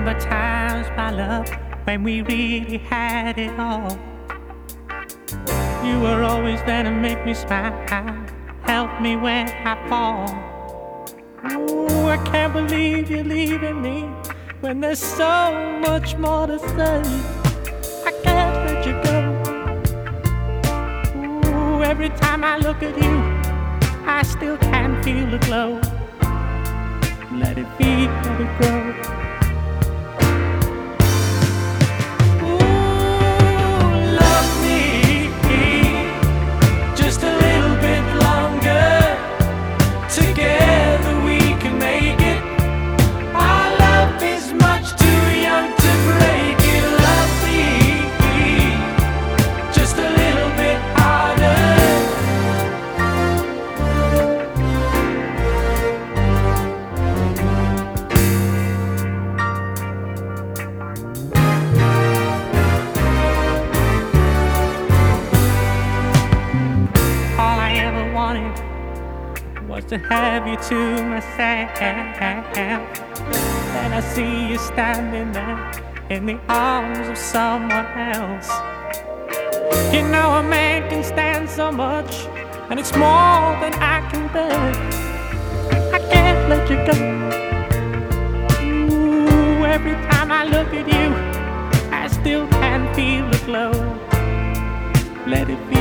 remember times, my love, when we really had it all. You were always there to make me smile, help me when I fall. Ooh, I can't believe you're leaving me when there's so much more to say. I can't let you go. Ooh, every time I look at you, I still can feel the glow. Let it be, let it grow. Was to have you to myself. Then I see you standing there in the arms of someone else. You know a man can stand so much, and it's more than I can bear. I can't let you go. Ooh, every time I look at you, I still can feel the glow. Let it be.